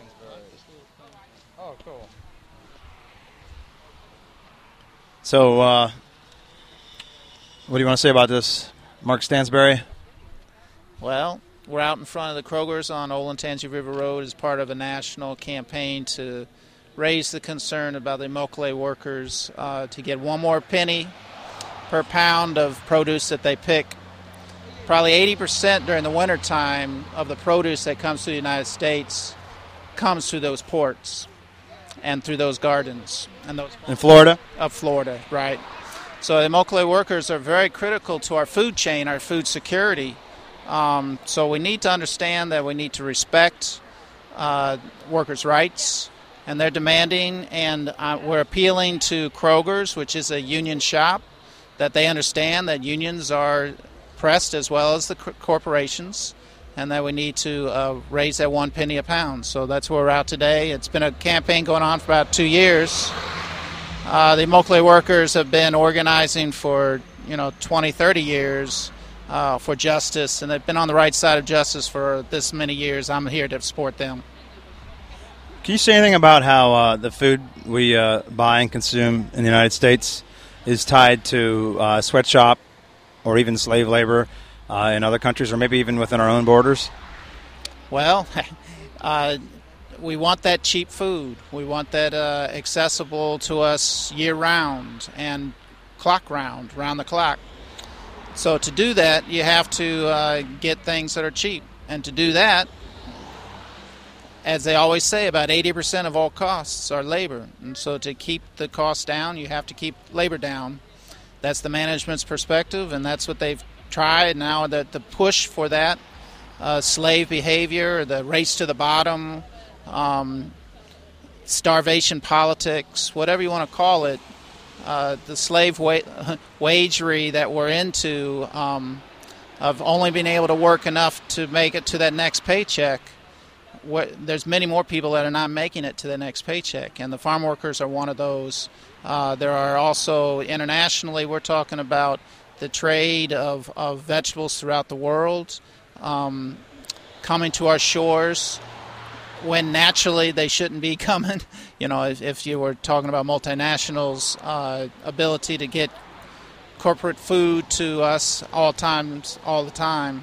Oh, cool. So, what do you want to say about this, Mark Stansberry? Well, we're out in front of the Kroger's on Olentangy River Road as part of a national campaign to raise the concern about the Immokalee workers to get one more penny per pound of produce that they pick. Probably 80% during the wintertime of the produce that comes to the United States comes through those ports and through those gardens. And those In Florida? Of Florida, right. So the Immokalee workers are very critical to our food chain, our food security. So we need to understand that we need to respect workers' rights, and they're demanding, and we're appealing to Kroger's, which is a union shop, that they understand that unions are pressed as well as the corporations, and that we need to raise that 1 penny a pound. So that's where we're out today. It's been a campaign going on for about 2 years. The Immokalee workers have been organizing for 20, 30 years for justice, and they've been on the right side of justice for this many years. I'm here to support them. Can you say anything about how the food we buy and consume in the United States is tied to sweatshop or even slave labor in other countries, or maybe even within our own borders? Well, we want that cheap food. We want that accessible to us year-round and clock-round, round the clock. So to do that, you have to get things that are cheap. And to do that, as they always say, about 80% of all costs are labor. And so to keep the costs down, you have to keep labor down. That's the management's perspective, and that's what they've tried. Now that the push for that, slave behavior, the race to the bottom, starvation politics, whatever you want to call it, the slave wagery that we're into, of only being able to work enough to make it to that next paycheck. There's many more people that are not making it to the next paycheck, and the farm workers are one of those. There are also, internationally, we're talking about the trade of vegetables throughout the world coming to our shores when naturally they shouldn't be coming. If you were talking about multinationals' ability to get corporate food to us all the time,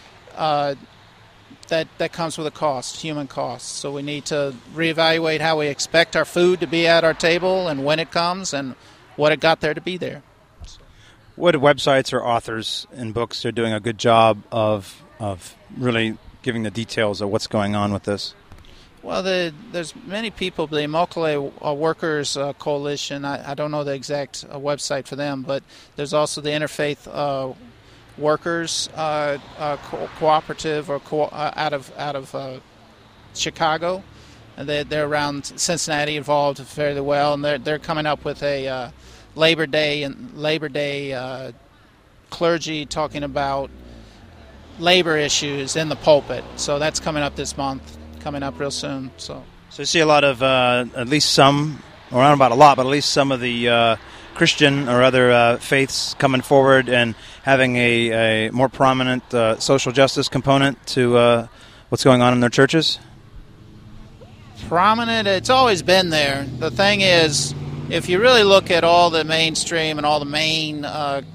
that comes with a cost, human cost. So we need to reevaluate how we expect our food to be at our table and when it comes and what it got there to be there. What websites or authors and books are doing a good job of really giving the details of what's going on with this? Well, there's many people. The Immokalee Workers Coalition, I don't know the exact website for them, but there's also the Interfaith Workers Cooperative out of Chicago. And they're around Cincinnati, involved fairly well, and they're coming up with a Labor Day clergy talking about labor issues in the pulpit. So that's coming up this month, coming up real soon. So you see a lot of, at least some, or I don't know about a lot, but at least some of the Christian or other faiths coming forward and having a more prominent social justice component to what's going on in their churches? Prominent, it's always been there. The thing is, if you really look at all the mainstream and all the main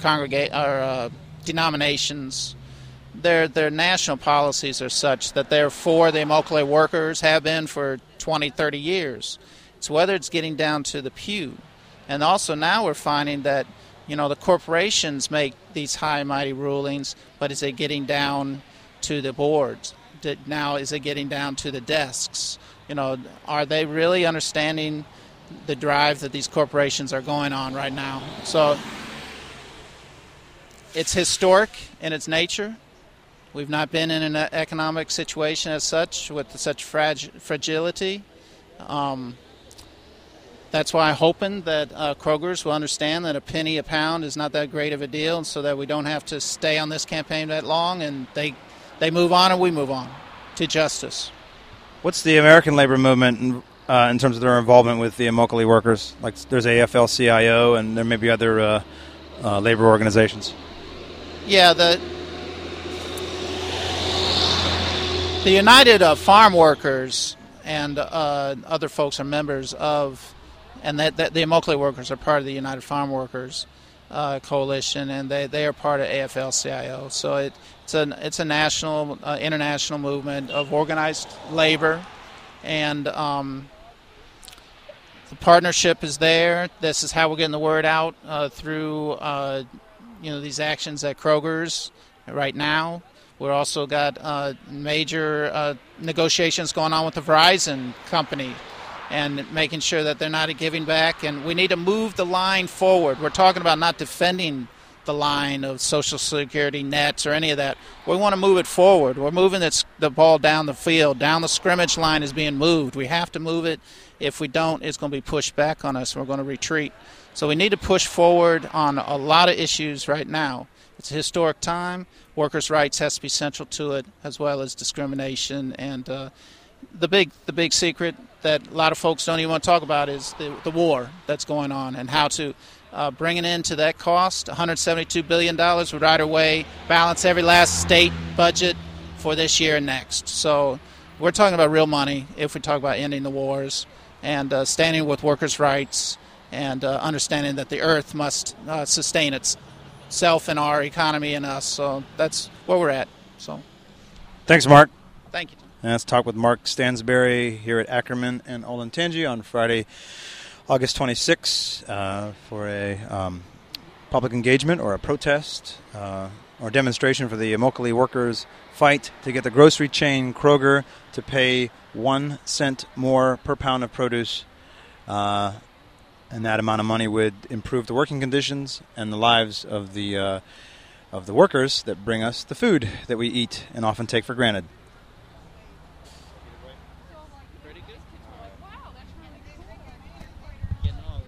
denominations, their national policies are such that they're for the Immokalee workers, have been for 20, 30 years. It's whether it's getting down to the pew. And also now we're finding that, the corporations make these high and mighty rulings, but is it getting down to the boards? Now is it getting down to the desks? Are they really understanding the drive that these corporations are going on right now? So it's historic in its nature. We've not been in an economic situation as such with such fragility. That's why I'm hoping that Kroger's will understand that a penny a pound is not that great of a deal, so that we don't have to stay on this campaign that long, and they move on and we move on to justice. What's the American labor movement in terms of their involvement with the Immokalee workers? Like, there's AFL-CIO, and there may be other labor organizations. Yeah, the United Farm Workers and other folks are members of, and that the Immokalee workers are part of the United Farm Workers Coalition, and they are part of AFL-CIO. So it's a national, international movement of organized labor, and the partnership is there. This is how we're getting the word out through these actions at Kroger's right now. We're also got major negotiations going on with the Verizon company, and making sure that they're not giving back. And we need to move the line forward. We're talking about not defending the line of Social Security nets or any of that. We want to move it forward. We're moving the ball down the field. Down the scrimmage line is being moved. We have to move it. If we don't, it's going to be pushed back on us. We're going to retreat. So we need to push forward on a lot of issues right now. It's a historic time. Workers' rights has to be central to it, as well as discrimination. And the big secret that a lot of folks don't even want to talk about is the war that's going on, and how to bring an end to that cost. $172 billion would right away balance every last state budget for this year and next. So we're talking about real money if we talk about ending the wars and standing with workers' rights and understanding that the earth must sustain itself and our economy and us. So that's where we're at. So Thanks, Mark. Thank you. And let's talk with Mark Stansberry here at Ackerman and Olentangy on Friday, August 26, for a public engagement or a protest or demonstration for the Immokalee workers' fight to get the grocery chain Kroger to pay 1 cent more per pound of produce. And that amount of money would improve the working conditions and the lives of the workers that bring us the food that we eat and often take for granted.